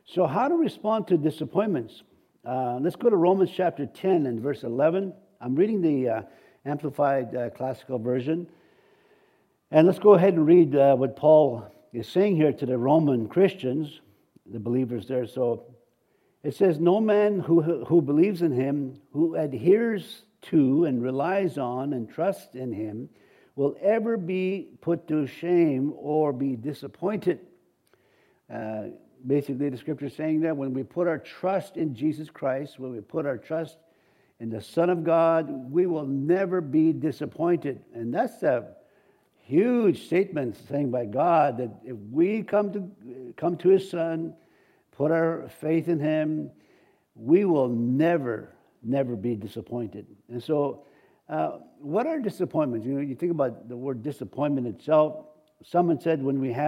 So how to respond to disappointments? Let's go to Romans chapter 10 and verse 11. I'm reading the Amplified Classical Version. And let's go ahead and read what Paul is saying here to the Roman Christians, the believers there. So it says, no man who believes in him, who adheres to and relies on and trusts in him, will ever be put to shame or be disappointed. Basically, the scripture is saying that when we put our trust in Jesus Christ, when we put our trust in the Son of God, we will never be disappointed. And that's a huge statement saying by God that if we come to His Son, put our faith in Him, we will never be disappointed. And so, what are disappointments? You know, you think about the word disappointment itself. Someone said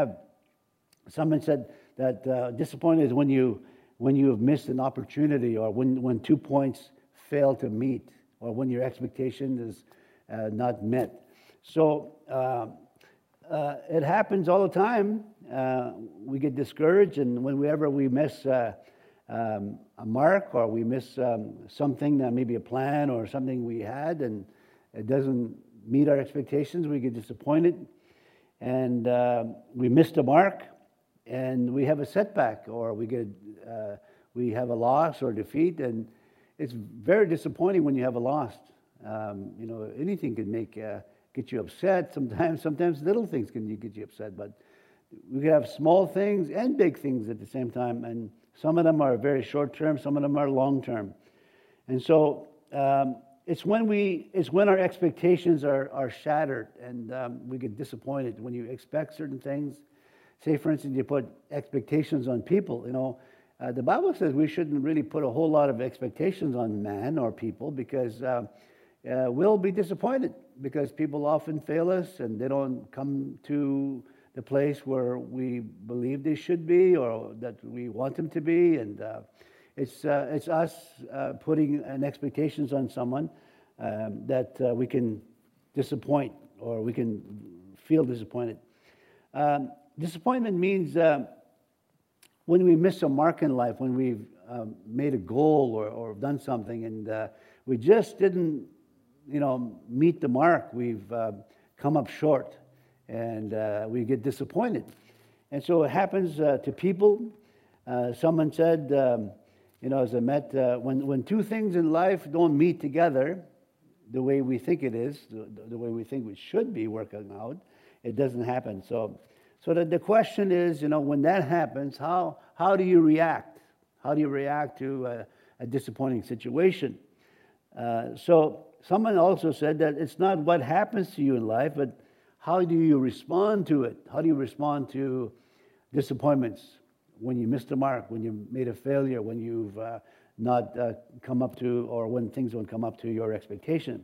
that disappointment is when you have missed an opportunity, or when 2 points fail to meet, or when your expectation is not met. So it happens all the time. We get discouraged, and whenever we miss a mark, or we miss something, that maybe a plan or something we had, and it doesn't meet our expectations, we get disappointed, and we missed a mark, and we have a setback, or we have a loss or defeat, and it's very disappointing when you have a loss. Anything can get you upset. Sometimes little things can get you upset, but we can have small things and big things at the same time, and some of them are very short term, some of them are long term, and so it's when our expectations are shattered, and we get disappointed when you expect certain things. Say, for instance, you put expectations on people. The Bible says we shouldn't really put a whole lot of expectations on man or people, because we'll be disappointed, because people often fail us and they don't come to the place where we believe they should be or that we want them to be. And it's us putting an expectations on someone that we can disappoint, or we can feel disappointed. Disappointment means when we miss a mark in life, when we've made a goal or done something, and we just didn't, meet the mark. We've come up short, and we get disappointed. And so it happens to people. Someone said, as I met, when two things in life don't meet together the way we think it is, the way we think it should be working out, it doesn't happen. So the question is, when that happens, how do you react? How do you react to a disappointing situation? So someone also said that it's not what happens to you in life, but how do you respond to it? How do you respond to disappointments when you missed the mark, when you made a failure, when you've not come up to, or when things don't come up to your expectation?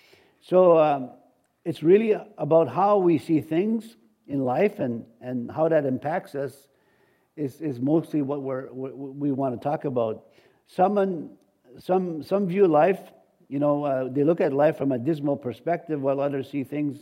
So it's really about how we see things in life, and how that impacts us is mostly what we want to talk about. Some view life, they look at life from a dismal perspective, while others see things,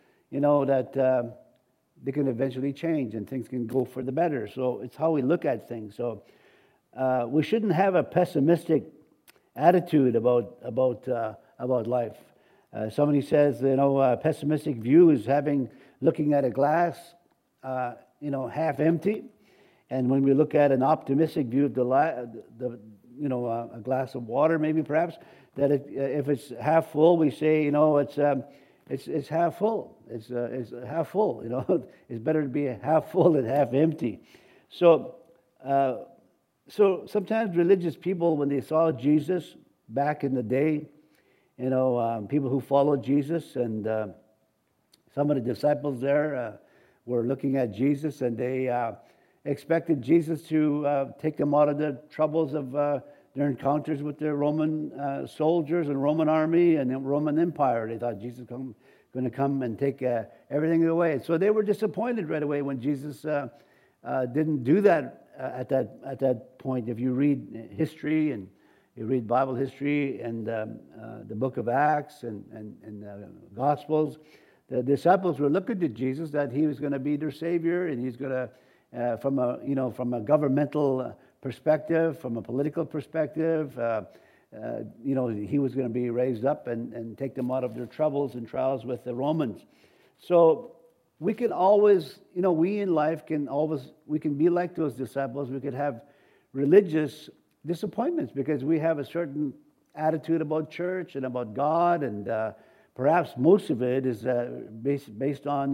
that they can eventually change and things can go for the better. So it's how we look at things. So we shouldn't have a pessimistic attitude about life. Somebody says, a pessimistic view is looking at a glass, half empty, and when we look at an optimistic view of a glass of water, maybe perhaps, that if it's half full, we say, it's half full. It's half full. It's better to be half full than half empty. So sometimes religious people, when they saw Jesus back in the day, people who followed Jesus, and some of the disciples there were looking at Jesus, and they expected Jesus to take them out of the troubles of their encounters with the Roman soldiers and Roman army and the Roman Empire. They thought Jesus was going to come and take everything away. So they were disappointed right away when Jesus didn't do that at that point. If you read history, and you read Bible history, and the book of Acts and the Gospels, the disciples were looking to Jesus that he was going to be their Savior, and he's going to, from a governmental perspective, from a political perspective. He was going to be raised up and take them out of their troubles and trials with the Romans. So we can always, we in life we can be like those disciples. We could have religious disappointments because we have a certain attitude about church and about God, and perhaps most of it is based on,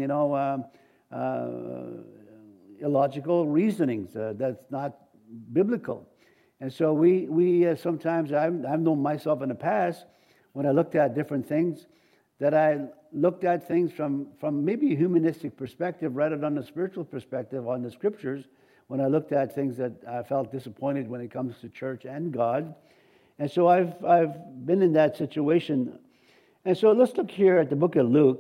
illogical reasonings that's not biblical. And so we sometimes, I've known myself in the past, when I looked at different things, that I looked at things from maybe a humanistic perspective rather than a spiritual perspective on the scriptures, when I looked at things that I felt disappointed when it comes to church and God. And so I've been in that situation. And so let's look here at the book of Luke.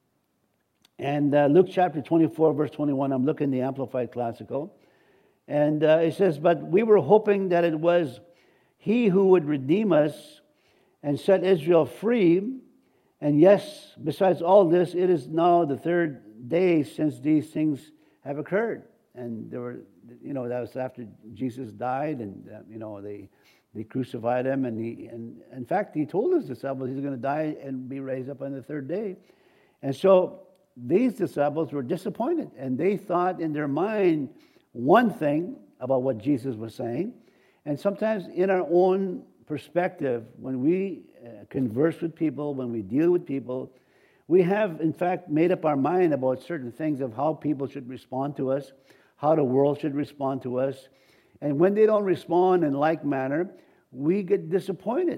And Luke chapter 24, verse 21, I'm looking at the Amplified Classical. And it says, "But we were hoping that it was He who would redeem us and set Israel free. And yes, besides all this, it is now the third day since these things have occurred." And there were, that was after Jesus died, and they crucified him, and in fact he told his disciples he's going to die and be raised up on the third day. And so these disciples were disappointed, and they thought in their mind one thing about what Jesus was saying. And sometimes in our own perspective, when we converse with people, when we deal with people, we have in fact made up our mind about certain things of how people should respond to us, how the world should respond to us. And when they don't respond in like manner, we get disappointed.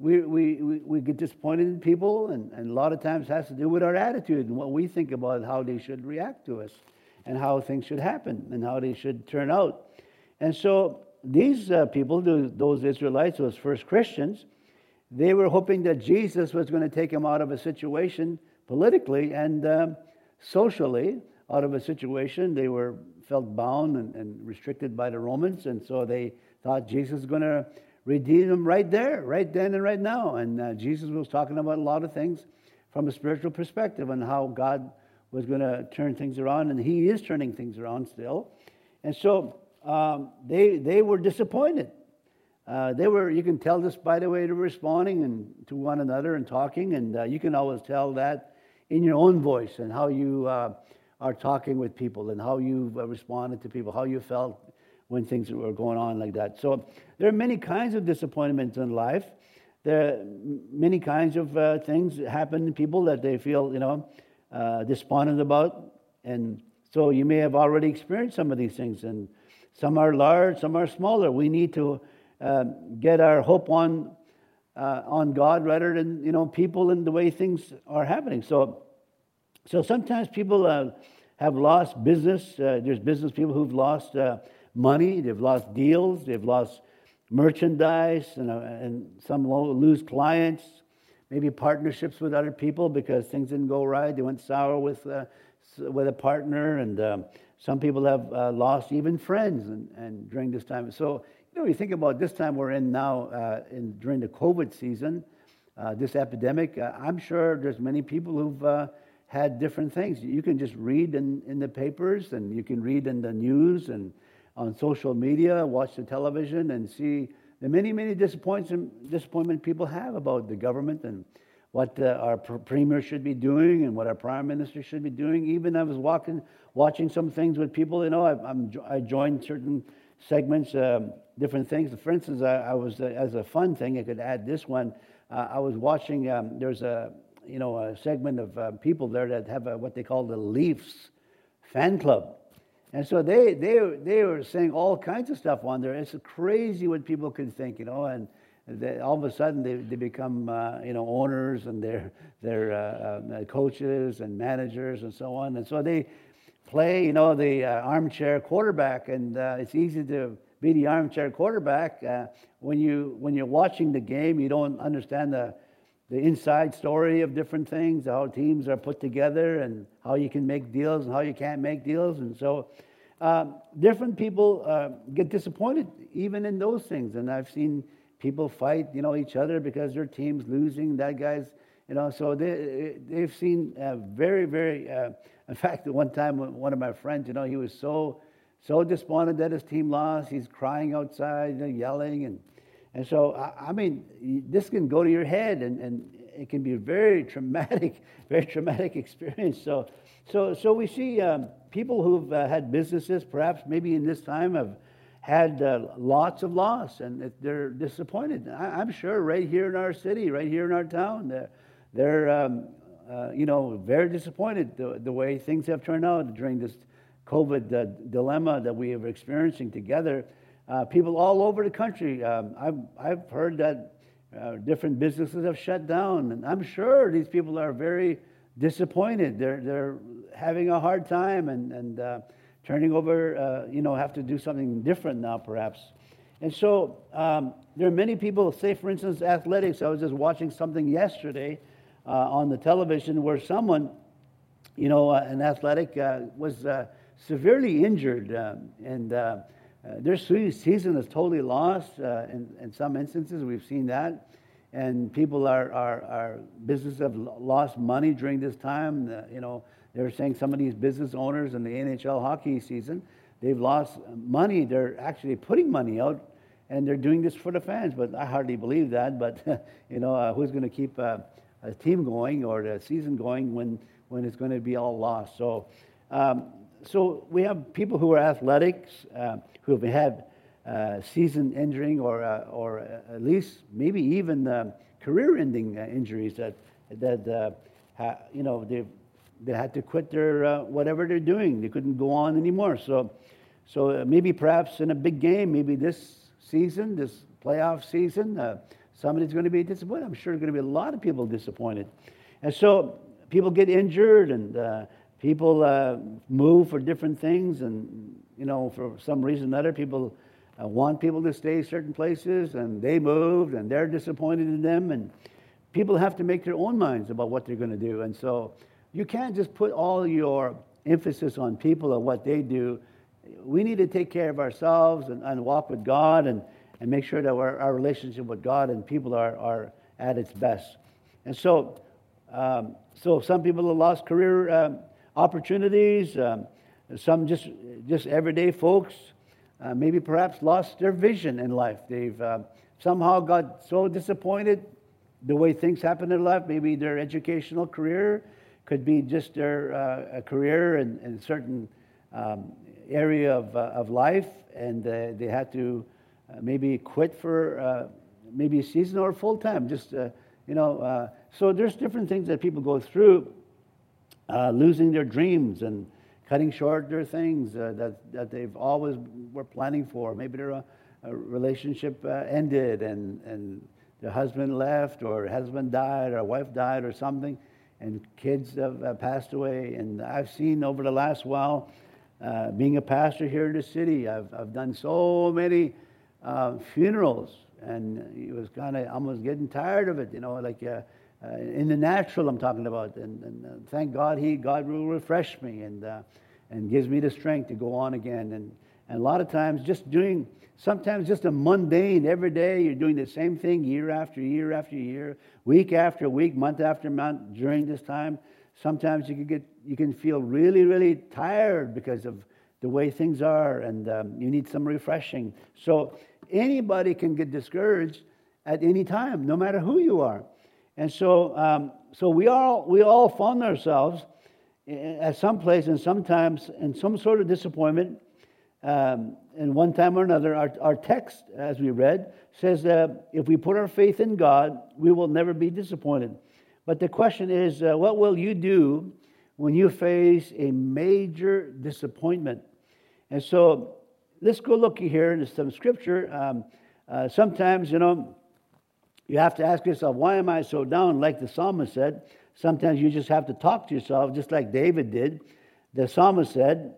We get disappointed in people, and a lot of times it has to do with our attitude and what we think about how they should react to us, and how things should happen, and how they should turn out. And so these people, those Israelites, those first Christians, they were hoping that Jesus was going to take them out of a situation politically and socially, out of a situation. They felt bound and restricted by the Romans, and so they thought Jesus was going to redeem them right there, right then and right now. And Jesus was talking about a lot of things from a spiritual perspective and how God was going to turn things around, and He is turning things around still. And so they were disappointed. You can tell this by the way they're responding and to one another and talking, and you can always tell that in your own voice and how you are talking with people and how you responded to people, how you felt when things were going on like that. So there are many kinds of disappointments in life. There are many kinds of things that happen to people that they feel, despondent about. And so you may have already experienced some of these things, and some are large, some are smaller. We need to get our hope on God rather than people and the way things are happening. So sometimes people have lost business. There's business people who've lost money. They've lost deals. They've lost merchandise, and some lose clients. Maybe partnerships with other people because things didn't go right. They went sour with a partner, and some people have lost even friends and during this time. So you think about this time we're in now during the COVID season, this epidemic. I'm sure there's many people who've had different things. You can just read in the papers, and you can read in the news and on social media, watch the television, and see the many disappointment people have about the government and what our premier should be doing and what our prime minister should be doing. Even I was watching some things with people. I joined certain segments, different things. For instance, I was as a fun thing, I could add this one. I was watching. There's a segment of people there that have what they call the Leafs fan club. And so they were saying all kinds of stuff on there. It's crazy what people can think, and all of a sudden they become owners, and they're coaches and managers and so on. And so they play the armchair quarterback, and it's easy to be the armchair quarterback when you're watching the game. You don't understand the inside story of different things, how teams are put together, and how you can make deals and how you can't make deals. And so different people get disappointed even in those things. And I've seen people fight, each other because their team's losing. That guy's, so they've seen very, very, in fact, at one time, one of my friends, he was so so disappointed that his team lost. He's crying outside, yelling, and so I mean, this can go to your head, and it can be a very traumatic experience. So we see people who've had businesses, perhaps maybe in this time, have had lots of loss, and they're disappointed. I'm sure right here in our city, right here in our town, they're very disappointed the way things have turned out during this COVID dilemma that we are experiencing together. People all over the country, I've heard that different businesses have shut down, and I'm sure these people are very disappointed. They're having a hard time and turning over, have to do something different now, perhaps. And so there are many people, say, for instance, athletics. I was just watching something yesterday on the television where someone, an athletic, was severely injured, and their season is totally lost. In some instances, we've seen that. And people businesses have lost money during this time. They were saying some of these business owners in the NHL hockey season, they've lost money. They're actually putting money out, and they're doing this for the fans. But I hardly believe that. But who's going to keep a team going or the season going when it's going to be all lost? So we have people who are athletics who have had season injuring or at least maybe even career-ending injuries that they had to quit their whatever they're doing. They couldn't go on anymore. So maybe perhaps in a big game, maybe this season, this playoff season, somebody's going to be disappointed. I'm sure there's going to be a lot of people disappointed. And so people get injured, and people move for different things, and for some reason or other, people want people to stay certain places, and they moved, and they're disappointed in them, and people have to make their own minds about what they're going to do. And so you can't just put all your emphasis on people and what they do. We need to take care of ourselves and walk with God and make sure that our relationship with God and people are at its best. And so some people have lost career opportunities. Some just everyday folks maybe perhaps lost their vision in life. They've somehow got so disappointed the way things happen in life. Maybe their educational career could be just their career in a certain area of life, and they had to maybe quit for maybe a season or full time. So there's different things that people go through, losing their dreams and cutting short their things that they've always were planning for. Maybe their relationship ended, and their husband left, or husband died, or wife died, or something, and kids have passed away. And I've seen over the last while, being a pastor here in the city, I've done so many funerals, and it was kind of almost getting tired of it, in the natural I'm talking about. And thank God God will refresh me and gives me the strength to go on again. And a lot of times sometimes just a mundane, every day you're doing the same thing year after year after year, week after week, month after month during this time. Sometimes you can feel really, really tired because of the way things are, and you need some refreshing. So anybody can get discouraged at any time, no matter who you are. And so we all found ourselves at some place and sometimes in some sort of disappointment. And one time or another, our text, as we read, says that if we put our faith in God, we will never be disappointed. But the question is, what will you do when you face a major disappointment? And so let's go look here in some scripture. Sometimes, you have to ask yourself, why am I so down? Like the psalmist said, sometimes you just have to talk to yourself, just like David did. The psalmist said,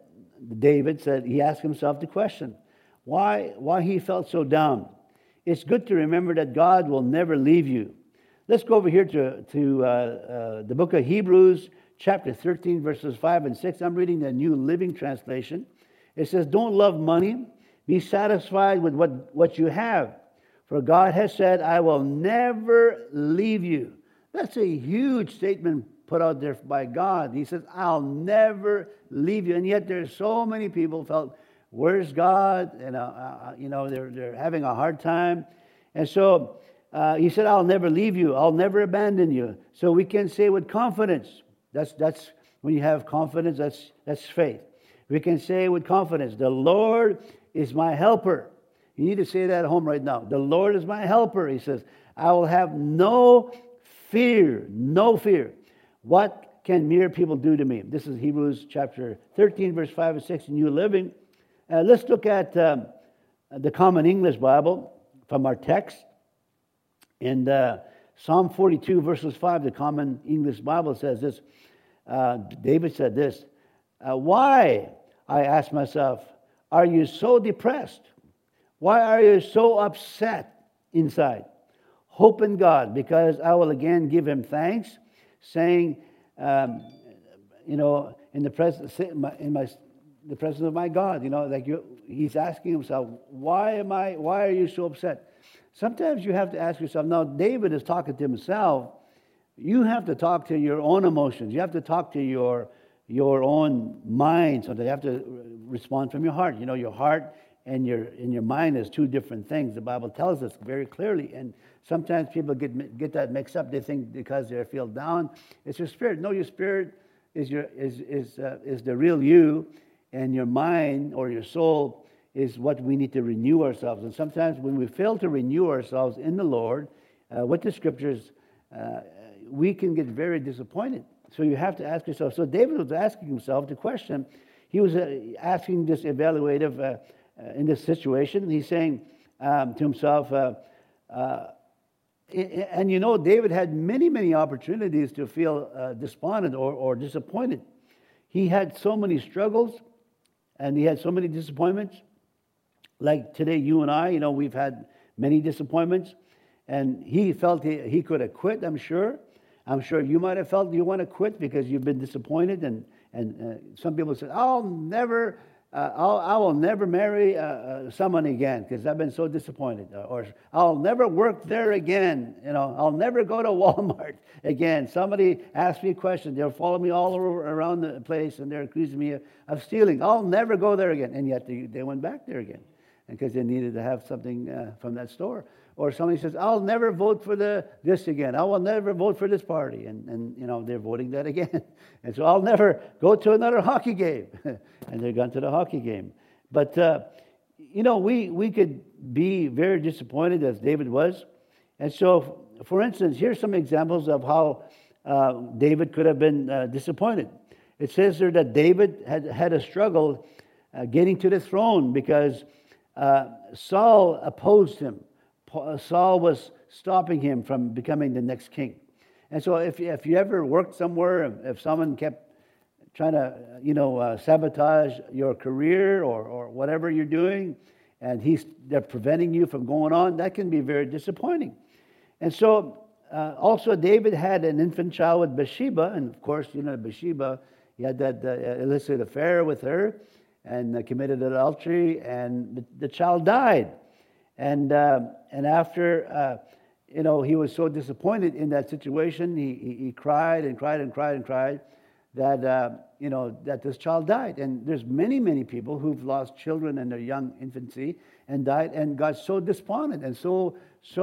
he asked himself the question, why he felt so down. It's good to remember that God will never leave you. Let's go over here to the book of Hebrews, chapter 13, verses 5 and 6. I'm reading the New Living Translation. It says, don't love money. Be satisfied with what you have. For God has said, I will never leave you. That's a huge statement put out there by God. He says, I'll never leave you. And yet there's so many people felt Where's God? They're having a hard time. And so he said, I'll never leave you. I'll never abandon you. So we can say with confidence, that's when you have confidence, that's faith. We can say with confidence, the Lord is my helper. You need to say that at home right now. The Lord is my helper. He says, I will have no fear, no fear. What can mere people do to me? This is Hebrews chapter 13, verse 5 and 6 in New Living. Let's look at the Common English Bible from our text. In Psalm 42, verses 5, the Common English Bible says this. David said this, why, I ask myself, are you so depressed? Why are you so upset inside? Hope in God, because I will again give him thanks, saying, in the presence of my God, he's asking himself, why are you so upset? Sometimes you have to ask yourself. Now, David is talking to himself. You have to talk to your own emotions. You have to talk to your own mind. So you have to respond from your heart. Your heart and your mind is two different things. The Bible tells us very clearly. And sometimes people get that mixed up. They think because they feel down, it's your spirit. No, your spirit is the real you, and your mind or your soul is what we need to renew ourselves. And sometimes when we fail to renew ourselves in the Lord, with the Scriptures, we can get very disappointed. So you have to ask yourself. So David was asking himself the question. He was asking this evaluative in this situation. He's saying to himself, David had many, many opportunities to feel despondent or disappointed. He had so many struggles, and he had so many disappointments. Like today, you and I, we've had many disappointments, and he felt he could have quit, I'm sure. I'm sure you might have felt you want to quit because you've been disappointed, and some people said, I will never marry someone again because I've been so disappointed, or I'll never work there again. I'll never go to Walmart again. Somebody asked me a question, they'll follow me all around the place, and they're accusing me of stealing. I'll never go there again, and yet they went back there again, because they needed to have something from that store. Or somebody says, I'll never vote for this again. I will never vote for this party. And they're voting that again. And so I'll never go to another hockey game. And they're gone to the hockey game. But, we could be very disappointed, as David was. And so, for instance, here's some examples of how David could have been disappointed. It says there that David had a struggle getting to the throne because Saul opposed him. Saul was stopping him from becoming the next king. And so if you ever worked somewhere, if someone kept trying to, sabotage your career or whatever you're doing, and they're preventing you from going on, that can be very disappointing. And so also David had an infant child with Bathsheba, and of course, Bathsheba, he had that illicit affair with her and committed adultery, and the child died. And after, he was so disappointed in that situation, he cried and cried and cried and cried that, that this child died. And there's many, many people who've lost children in their young infancy and died and got so despondent and so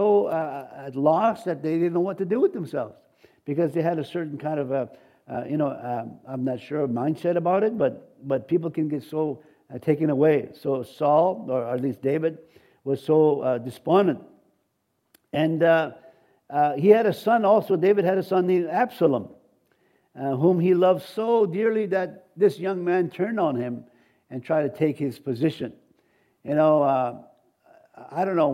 lost that they didn't know what to do with themselves because they had a certain kind of I'm not sure mindset about it, but people can get so taken away. So Saul, or at least David, was so despondent. And he had a son also. David had a son named Absalom, whom he loved so dearly that this young man turned on him and tried to take his position. I don't know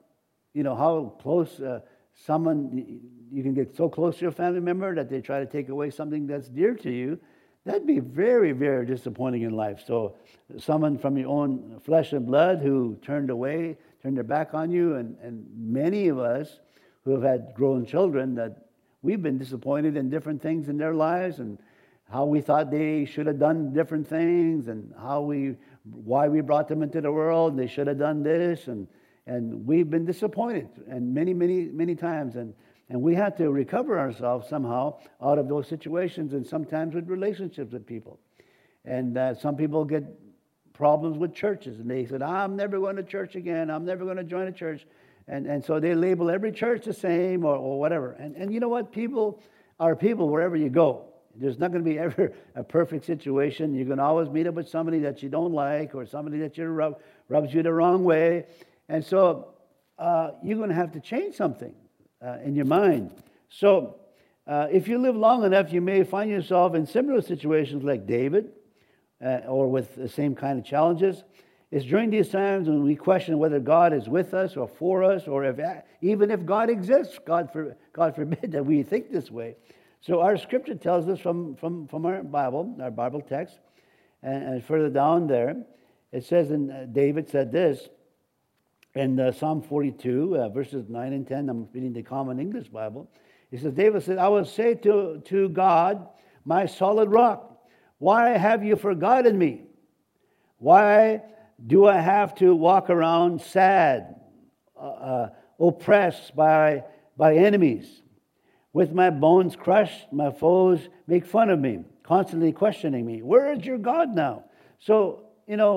how close someone, you can get so close to your family member that they try to take away something that's dear to you. That'd be very, very disappointing in life. So someone from your own flesh and blood who turned their back on you, and many of us who have had grown children, that we've been disappointed in different things in their lives and how we thought they should have done different things and why we brought them into the world. They should have done this, and we've been disappointed and many, many, many times. And we have to recover ourselves somehow out of those situations, and sometimes with relationships with people. And some people get problems with churches. And they said, I'm never going to church again. I'm never going to join a church. And so they label every church the same or whatever. And you know what? People are people wherever you go. There's not going to be ever a perfect situation. You're going to always meet up with somebody that you don't like or somebody that rubs you the wrong way. And so you're going to have to change something in your mind. So if you live long enough, you may find yourself in similar situations like David or with the same kind of challenges. It's during these times when we question whether God is with us or for us, or even if God exists. God forbid that we think this way. So our scripture tells us from our Bible text, and further down there, it says, David said this in Psalm 42, verses 9 and 10. I'm reading the Common English Bible. He says, David said, I will say to God, my solid rock, why have you forgotten me? Why do I have to walk around sad, oppressed by enemies? With my bones crushed, my foes make fun of me, constantly questioning me. Where is your God now? So,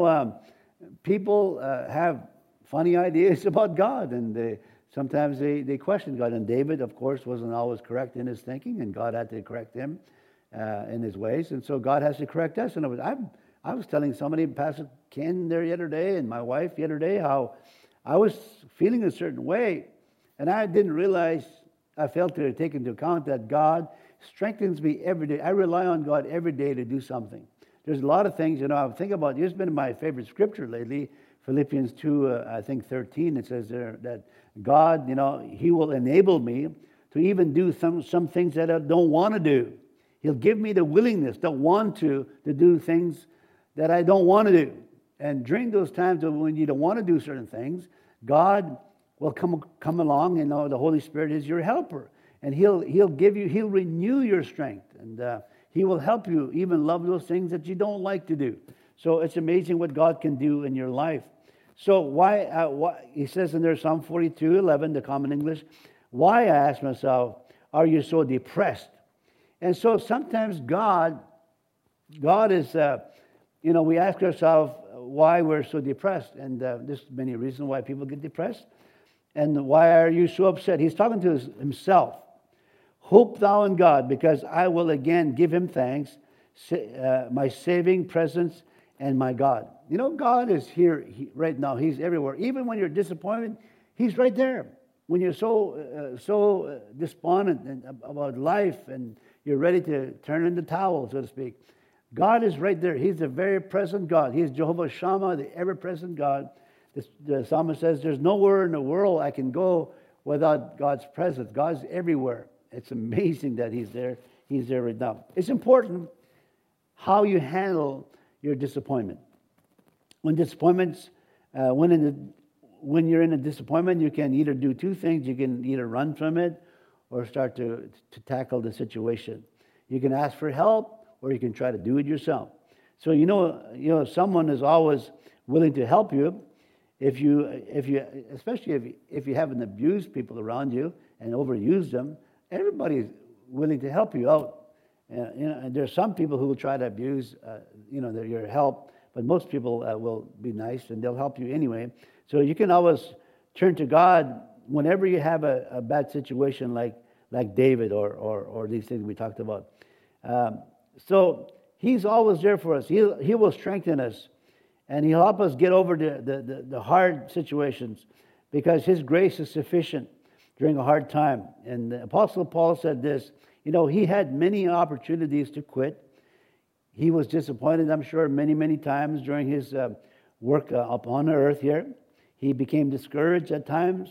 people have funny ideas about God, and sometimes they question God. And David, of course, wasn't always correct in his thinking, and God had to correct him in his ways. And so God has to correct us. And I was telling somebody, Pastor Ken there the other day, and my wife the other day, how I was feeling a certain way, and I didn't realize, I failed to take into account that God strengthens me every day. I rely on God every day to do something. There's a lot of things, I think about. It's been my favorite scripture lately, Philippians 2, I think 13. It says there that God, He will enable me to even do some things that I don't want to do. He'll give me the willingness, the want to do things that I don't want to do. And during those times when you don't want to do certain things, God will come along, and the Holy Spirit is your helper. And He'll renew your strength. And He will help you even love those things that you don't like to do. So it's amazing what God can do in your life. So why He says in there, Psalm 42:11, the Common English, why, I ask myself, are you so depressed? And so sometimes God is, we ask ourselves why we're so depressed. And there's many reasons why people get depressed. And why are you so upset? He's talking to himself. Hope thou in God, because I will again give Him thanks, my saving presence and my God. God is here right now. He's everywhere. Even when you're disappointed, He's right there. When you're so despondent about life and you're ready to turn in the towel, so to speak, God is right there. He's the very present God. He's Jehovah Shammah, the ever-present God. The psalmist says, there's nowhere in the world I can go without God's presence. God's everywhere. It's amazing that He's there. He's there right now. It's important how you handle your disappointment. When you're in a disappointment, you can either do two things. You can either run from it or start to tackle the situation. You can ask for help, or you can try to do it yourself. So someone is always willing to help you. Especially if you haven't abused people around you and overused them, everybody's willing to help you out. And there's some people who will try to abuse, your help, but most people will be nice and they'll help you anyway. So you can always turn to God whenever you have a bad situation like David or these things we talked about. So He's always there for us. He will strengthen us. And He'll help us get over the hard situations, because His grace is sufficient during a hard time. And the Apostle Paul said this, he had many opportunities to quit. He was disappointed, I'm sure, many, many times during his work upon the earth here. He became discouraged at times.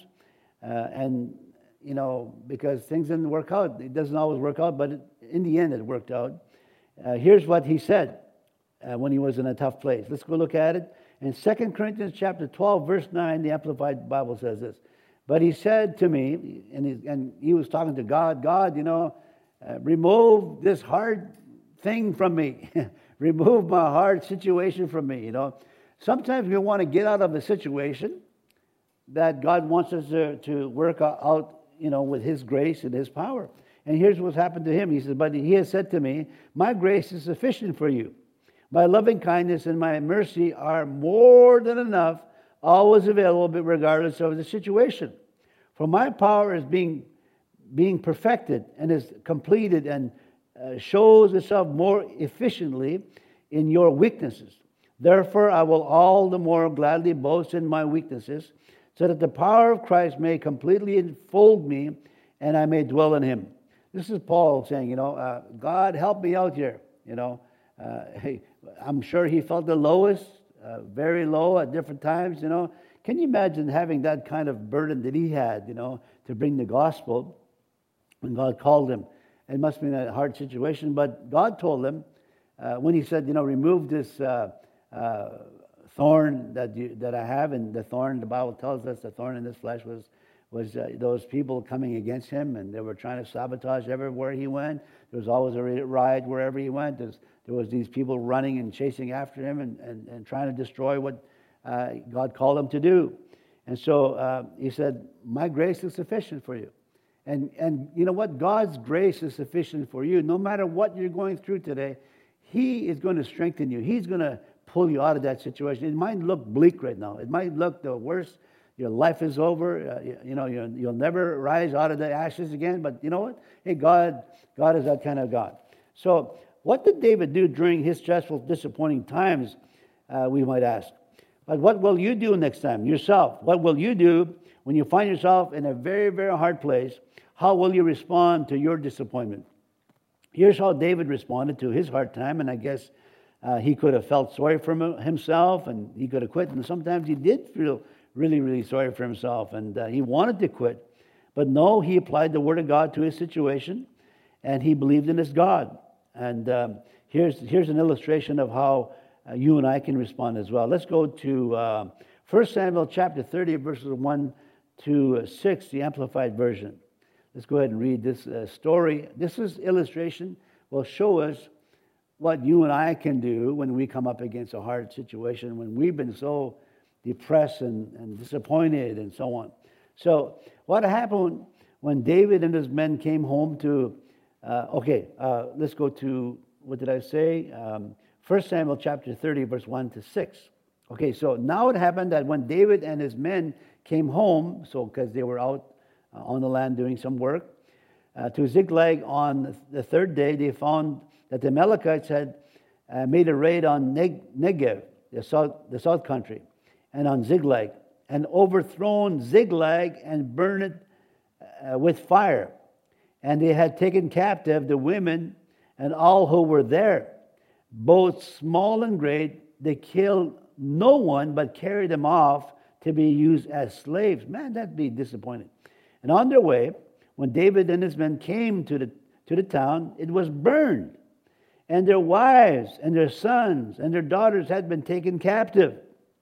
Because things didn't work out. It doesn't always work out, but in the end it worked out. Here's what he said when he was in a tough place. Let's go look at it. In 2 Corinthians chapter 12, verse 9, the Amplified Bible says this. But he said to me, and he was talking to God, remove this hard thing from me. Remove my hard situation from me. Sometimes we want to get out of a situation that God wants us to work out, with His grace and His power. And here's what's happened to him. He says, but He has said to me, my grace is sufficient for you. My loving kindness and my mercy are more than enough, always available, but regardless of the situation. For my power is being perfected and is completed and shows itself more efficiently in your weaknesses. Therefore, I will all the more gladly boast in my weaknesses, so that the power of Christ may completely enfold me and I may dwell in him. This is Paul saying, God, help me out here. I'm sure he felt the lowest, very low at different times. Can you imagine having that kind of burden that he had, to bring the gospel when God called him? It must have been a hard situation, but God told him when he said, remove this thorn that I have, and the thorn, the Bible tells us, the thorn in his flesh was those people coming against him, and they were trying to sabotage everywhere he went. There was always a riot wherever he went. There was these people running and chasing after him and trying to destroy what God called him to do. And so he said, my grace is sufficient for you. And you know what? God's grace is sufficient for you. No matter what you're going through today, he is going to strengthen you. He's going to pull you out of that situation. It might look bleak right now. It might look the worst. Your life is over. You'll never rise out of the ashes again. But you know what? Hey, God is that kind of God. So what did David do during his stressful, disappointing times, we might ask? But what will you do next time, yourself? What will you do when you find yourself in a very, very hard place? How will you respond to your disappointment? Here's how David responded to his hard time, and I guess he could have felt sorry for himself, and he could have quit, and sometimes he did feel really, really sorry for himself, and he wanted to quit. But no, he applied the Word of God to his situation, and he believed in his God. And here's an illustration of how you and I can respond as well. Let's go to 1 Samuel chapter 30, verses 1 to 6, the Amplified Version. Let's go ahead and read this story. This is illustration will show us what you and I can do when we come up against a hard situation, when we've been so depressed and disappointed and so on. So what happened when David and his men came home to, let's go to, what did I say? 1 Samuel chapter 30, verse 1 to 6. Okay, so now it happened that when David and his men came home, so because they were out on the land doing some work, to Ziklag on the third day, they found that the Amalekites had made a raid on Negev, the south country, and on Ziklag, and overthrown Ziklag and burned it with fire. And they had taken captive the women and all who were there, both small and great. They killed no one, but carried them off to be used as slaves. Man, that'd be disappointing. And on their way, when David and his men came to the town, it was burned, and their wives and their sons and their daughters had been taken captive.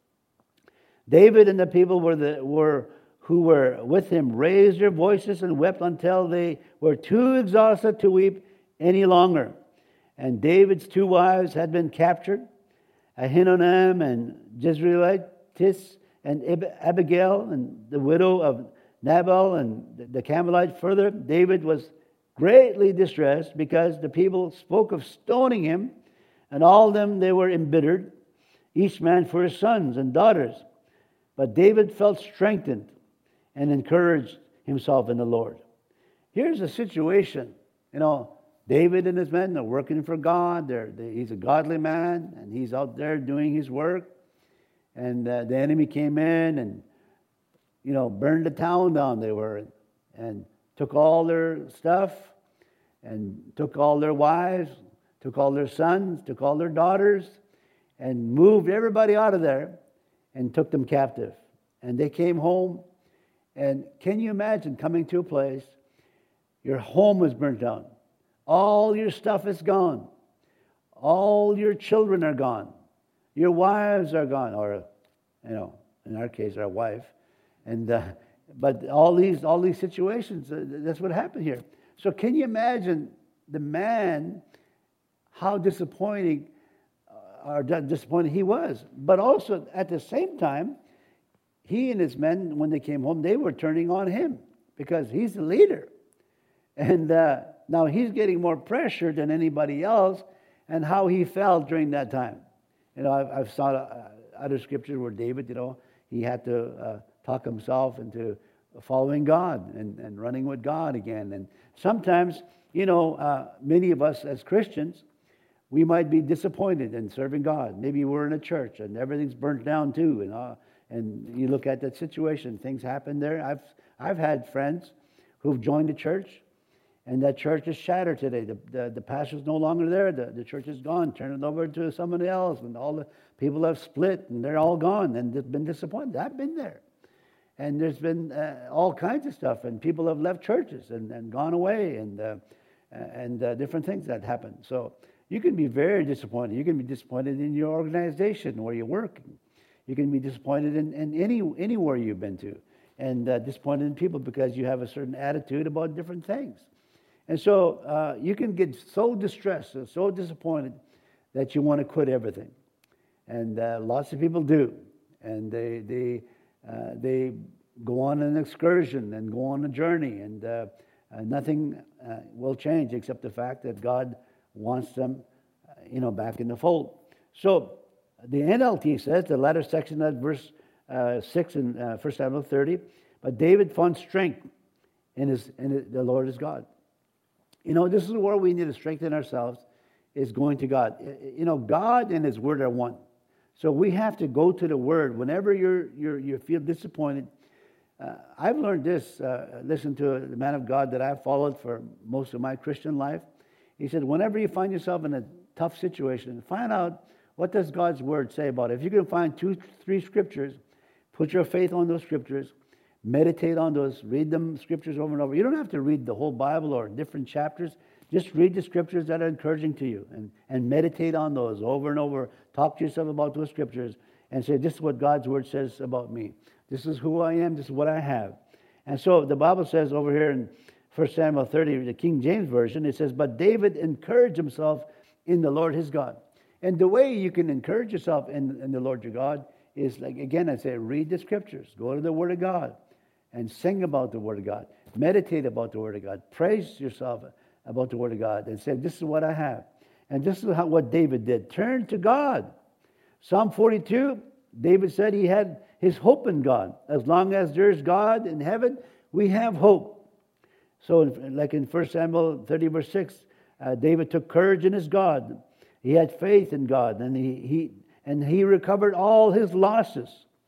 David and the people who were with him raised their voices and wept until they were too exhausted to weep any longer. And David's two wives had been captured, Ahinoam and Jezreelites, and Abigail, and the widow of Nabal and the Carmelite. Further, David was greatly distressed because the people spoke of stoning him, and all of them they were embittered, each man for his sons and daughters. But David felt strengthened and encouraged himself in the Lord. Here's a situation, David and his men are working for God. He's a godly man, and he's out there doing his work. And the enemy came in and, burned the town down they were, and took all their stuff, and took all their wives, took all their sons, took all their daughters, and moved everybody out of there and took them captive. And they came home, and can you imagine coming to a place, your home was burnt down. All your stuff is gone. All your children are gone. Your wives are gone, or, in our case, our wife. And but all these situations, that's what happened here. So can you imagine the man, how disappointed he was? But also at the same time, he and his men, when they came home, they were turning on him because he's the leader. And now he's getting more pressure than anybody else. and how he felt during that time. I've saw other scriptures where David, he had to talk himself into following God and running with God again. And sometimes, many of us as Christians, we might be disappointed in serving God. Maybe we're in a church and everything's burnt down too, and you look at that situation, things happen there. I've had friends who've joined the church, and that church is shattered today. The pastor's no longer there. The church is gone, turned it over to somebody else, and all the people have split, and they're all gone, and they've been disappointed. I've been there. And there's been all kinds of stuff, and people have left churches and gone away, and different things that happen. So you can be very disappointed. You can be disappointed in your organization where you work. You can be disappointed in anywhere you've been to, and disappointed in people because you have a certain attitude about different things. And so you can get so distressed, so disappointed that you want to quit everything. And lots of people do. And they go on an excursion and go on a journey, and nothing will change except the fact that God wants them, back in the fold. So the NLT says, the latter section of verse 6 in 1 Samuel 30, but David found strength in the Lord is God. This is where we need to strengthen ourselves, is going to God. God and His Word are one. So we have to go to the Word. Whenever you feel disappointed, I've learned this, listen to the man of God that I've followed for most of my Christian life. He said, whenever you find yourself in a tough situation, find out what does God's Word say about it. If you can find 2-3 scriptures, put your faith on those scriptures, meditate on those, read them scriptures over and over. You don't have to read the whole Bible or different chapters. Just read the scriptures that are encouraging to you and meditate on those over and over. Talk to yourself about those scriptures and say, this is what God's Word says about me. This is who I am. This is what I have. And so the Bible says over here in 1 Samuel 30, the King James Version, it says, but David encouraged himself in the Lord his God. And the way you can encourage yourself in the Lord your God is, like, again, I say, read the scriptures. Go to the Word of God and sing about the Word of God. Meditate about the Word of God. Praise yourself about the Word of God and say, this is what I have. And this is what David did. Turn to God. Psalm 42, David said he had his hope in God. As long as there's God in heaven, we have hope. So like in 1 Samuel 30 verse 6, David took courage in his God. He had faith in God, and he recovered all his losses.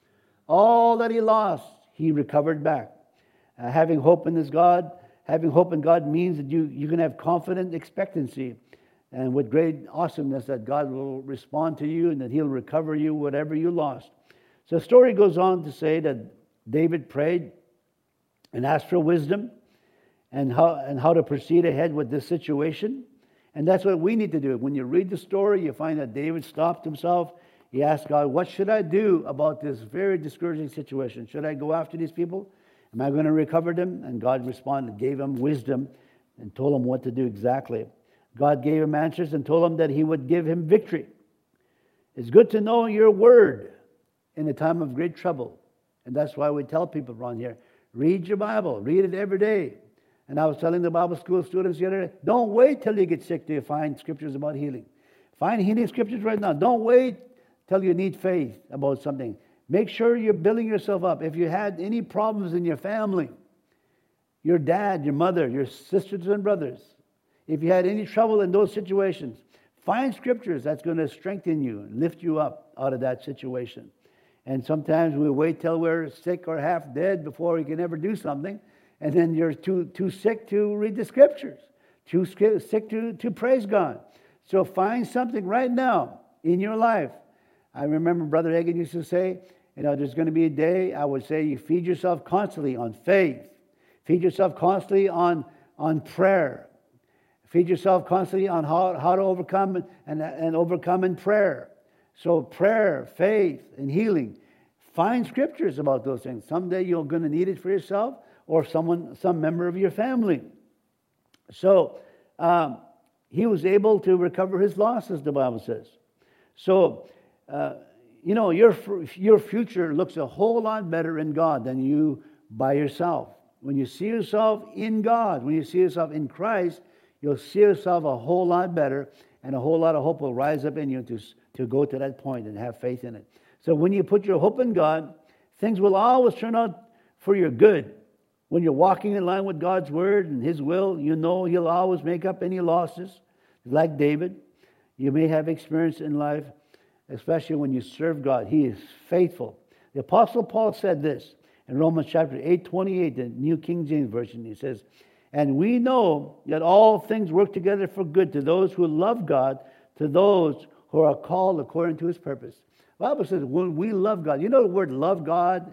All that he lost, he recovered back. Having hope in his God, having hope in God means that you can have confident expectancy, and with great awesomeness that God will respond to you and that He'll recover you whatever you lost. So the story goes on to say that David prayed and asked for wisdom and how to proceed ahead with this situation. And that's what we need to do. When you read the story, you find that David stopped himself. He asked God, what should I do about this very discouraging situation? Should I go after these people? Am I going to recover them? And God responded, gave him wisdom and told him what to do exactly. God gave him answers and told him that He would give him victory. It's good to know your Word in a time of great trouble. And that's why we tell people around here, read your Bible. Read it every day. And I was telling the Bible school students the other day, don't wait till you get sick to find scriptures about healing. Find healing scriptures right now. Don't wait till you need faith about something. Make sure you're building yourself up. If you had any problems in your family, your dad, your mother, your sisters and brothers, if you had any trouble in those situations, find scriptures that's going to strengthen you and lift you up out of that situation. And sometimes we wait till we're sick or half dead before we can ever do something. And then you're too sick to read the scriptures, too sick to praise God. So find something right now in your life. I remember Brother Hagin used to say, there's going to be a day, I would say, you feed yourself constantly on faith. Feed yourself constantly on prayer. Feed yourself constantly on how to overcome and overcome in prayer. So prayer, faith, and healing. Find scriptures about those things. Someday you're going to need it for yourself or some member of your family. So he was able to recover his losses, the Bible says. So, your future looks a whole lot better in God than you by yourself. When you see yourself in God, when you see yourself in Christ, you'll see yourself a whole lot better, and a whole lot of hope will rise up in you to go to that point and have faith in it. So when you put your hope in God, things will always turn out for your good. When you're walking in line with God's word and His will, you know He'll always make up any losses. Like David, you may have experience in life, especially when you serve God. He is faithful. The Apostle Paul said this in Romans chapter 8:28, the New King James Version. He says, "And we know that all things work together for good to those who love God, to those who are called according to His purpose." The Bible says when we love God, you know the word love God,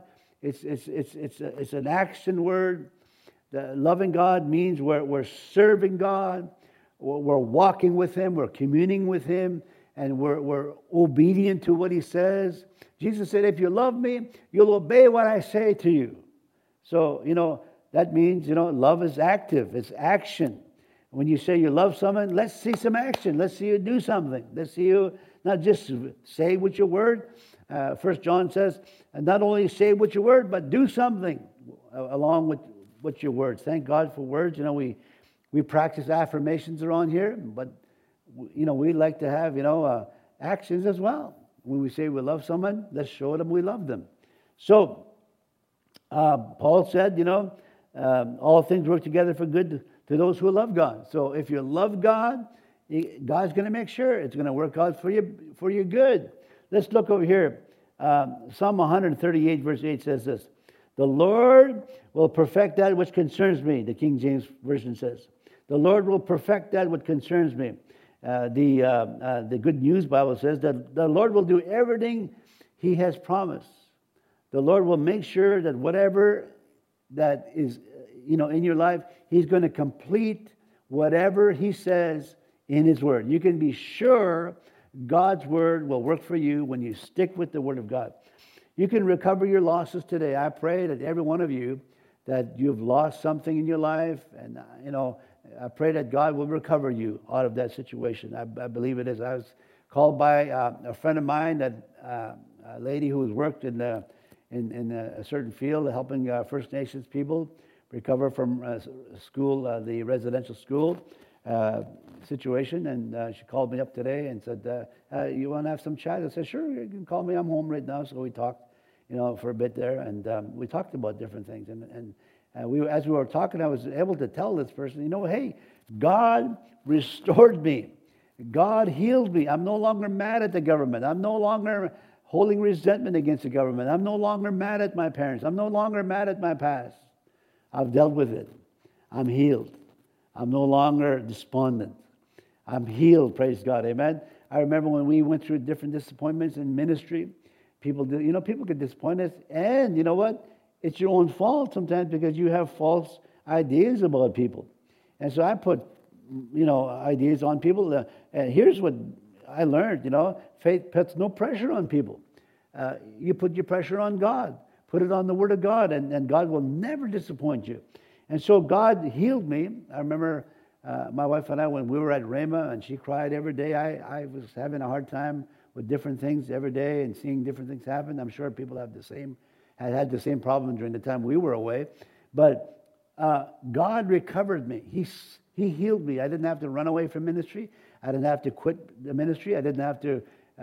it's an action word. Loving God means we're serving God, we're walking with Him, we're communing with Him, and we're obedient to what He says. Jesus said, "If you love me, you'll obey what I say to you." So, that means, love is active. It's action. When you say you love someone, let's see some action. Let's see you do something. Let's see you not just say with your word. 1 John says, and not only say with your word, but do something along with your words. Thank God for words. We practice affirmations around here, but, we like to have, actions as well. When we say we love someone, let's show them we love them. So, Paul said, all things work together for good to those who love God. So if you love God, God's going to make sure it's going to work out for your good. Let's look over here. Psalm 138 verse 8 says this: "The Lord will perfect that which concerns me," the King James Version says. "The Lord will perfect that which concerns me." The Good News Bible says that the Lord will do everything He has promised. The Lord will make sure that whatever that is, in your life, He's going to complete whatever He says in His Word. You can be sure God's Word will work for you when you stick with the Word of God. You can recover your losses today. I pray that every one of you, that you've lost something in your life, and I pray that God will recover you out of that situation. I believe it is. I was called by a friend of mine, a lady who has worked in a certain field, helping First Nations people recover from school, the residential school situation. And she called me up today and said, "You want to have some chat?" I said, "Sure, you can call me. I'm home right now." So we talked, for a bit there, and we talked about different things. And as we were talking, I was able to tell this person, hey, God restored me. God healed me. I'm no longer mad at the government. I'm no longer holding resentment against the government. I'm no longer mad at my parents. I'm no longer mad at my past. I've dealt with it. I'm healed. I'm no longer despondent. I'm healed, praise God, amen. I remember when we went through different disappointments in ministry, people could disappoint us, and you know what? It's your own fault sometimes because you have false ideas about people. And so I put, ideas on people. And here's what I learned, faith puts no pressure on people. You put your pressure on God. Put it on the Word of God, and God will never disappoint you. And so God healed me. I remember my wife and I, when we were at Rhema, and she cried every day. I was having a hard time with different things every day and seeing different things happen. I'm sure people had the same problem during the time we were away. But God recovered me. He healed me. I didn't have to run away from ministry. I didn't have to quit the ministry. I didn't have to,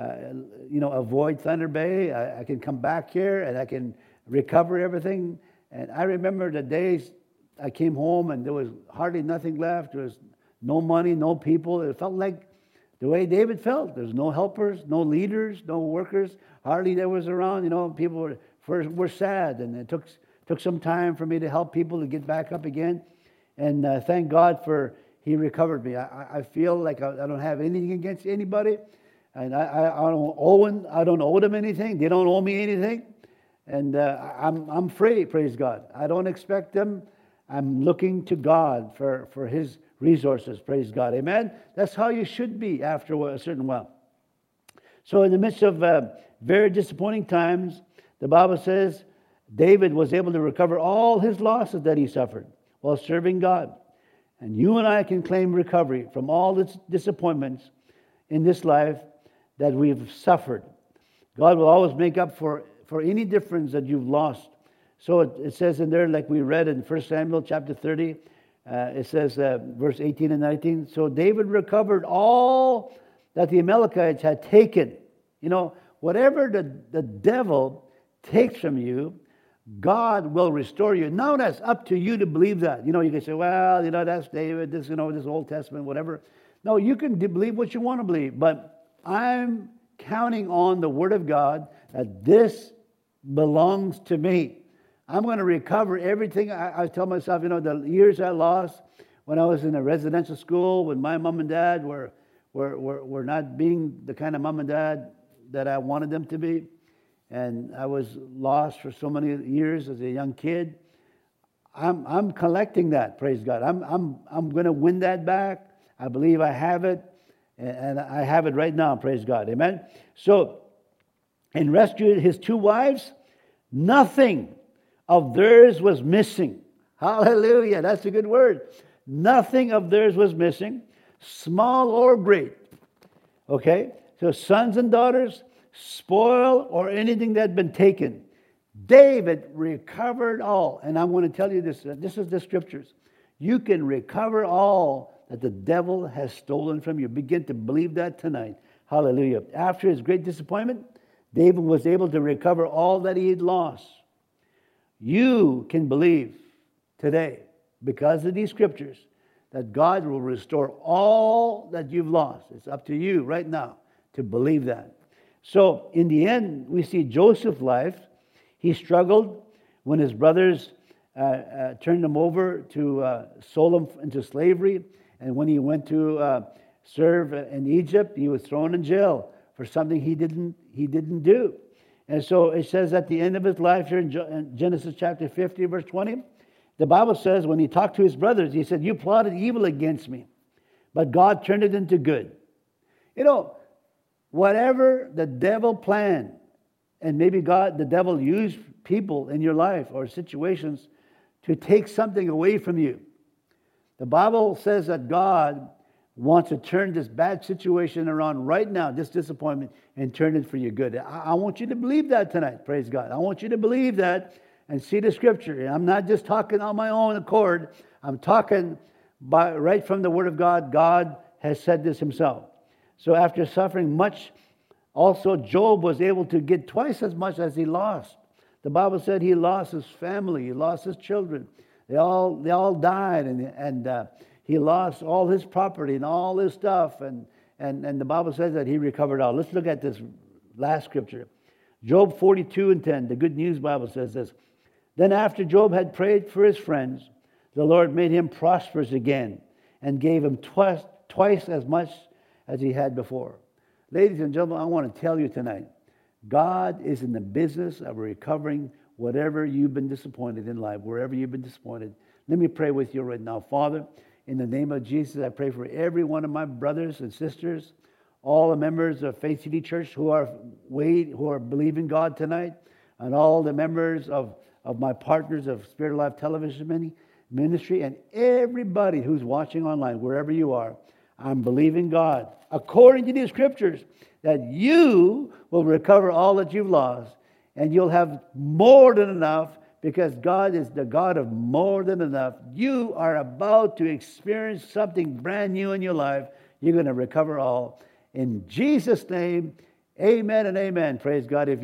avoid Thunder Bay. I can come back here and I can recover everything. And I remember the days I came home and there was hardly nothing left. There was no money, no people. It felt like the way David felt. There's no helpers, no leaders, no workers. Hardly there was around. People were sad, and it took some time for me to help people to get back up again. And thank God for He recovered me. I feel like I don't have anything against anybody, and I don't owe them anything. They don't owe me anything, and I'm free. Praise God. I don't expect them. I'm looking to God for His resources. Praise God. Amen. That's how you should be after a certain while. So in the midst of very disappointing times, the Bible says David was able to recover all his losses that he suffered while serving God. And you and I can claim recovery from all the disappointments in this life that we've suffered. God will always make up for any difference that you've lost. So it says in there, like we read in 1 Samuel chapter 30, It says, verse 18 and 19, so David recovered all that the Amalekites had taken. You know, whatever the devil takes from you, God will restore you. Now that's up to you to believe that. You know, you can say, well, you know, that's David, this, you know, this Old Testament, whatever. No, you can believe what you want to believe, but I'm counting on the Word of God that this belongs to me. I'm going to recover everything. I tell myself, you know, the years I lost when I was in a residential school, when my mom and dad were not being the kind of mom and dad that I wanted them to be, and I was lost for so many years as a young kid. I'm collecting that. Praise God. I'm going to win that back. I believe I have it, and I have it right now. Praise God. Amen. So, and rescued his 2 wives. Nothing of theirs was missing. Hallelujah. That's a good word. Nothing of theirs was missing, small or great. Okay? So sons and daughters, spoil or anything that had been taken. David recovered all. And I'm going to tell you this. This is the scriptures. You can recover all that the devil has stolen from you. Begin to believe that tonight. Hallelujah. After his great disappointment, David was able to recover all that he had lost. You can believe today, because of these scriptures, that God will restore all that you've lost. It's up to you right now to believe that. So, in the end, we see Joseph's life. He struggled when his brothers turned him over to sold him into slavery. And when he went to serve in Egypt, he was thrown in jail for something he didn't do. And so it says at the end of his life here in Genesis chapter 50, verse 20, the Bible says when he talked to his brothers, he said, you plotted evil against me, but God turned it into good. You know, whatever the devil planned, and maybe the devil used people in your life or situations to take something away from you. The Bible says that God wants to turn this bad situation around right now, this disappointment, and turn it for your good. I want you to believe that tonight, praise God. I want you to believe that and see the scripture. I'm not just talking on my own accord. I'm talking right from the Word of God. God has said this himself. So after suffering much, also Job was able to get twice as much as he lost. The Bible said he lost his family, he lost his children. They all died, and he lost all his property and all his stuff, and the Bible says that he recovered all. Let's look at this last scripture. Job 42:10, the Good News Bible says this. Then after Job had prayed for his friends, the Lord made him prosperous again and gave him twice as much as he had before. Ladies and gentlemen, I want to tell you tonight, God is in the business of recovering whatever you've been disappointed in life, wherever you've been disappointed. Let me pray with you right now. Father, in the name of Jesus, I pray for every one of my brothers and sisters, all the members of Faith City Church who are believing God tonight, and all the members of my partners of Spirit of Life Television Ministry, and everybody who's watching online, wherever you are. I'm believing God, according to these scriptures, that you will recover all that you've lost, and you'll have more than enough, because God is the God of more than enough. You are about to experience something brand new in your life. You're going to recover all. In Jesus' name, amen and amen. Praise God.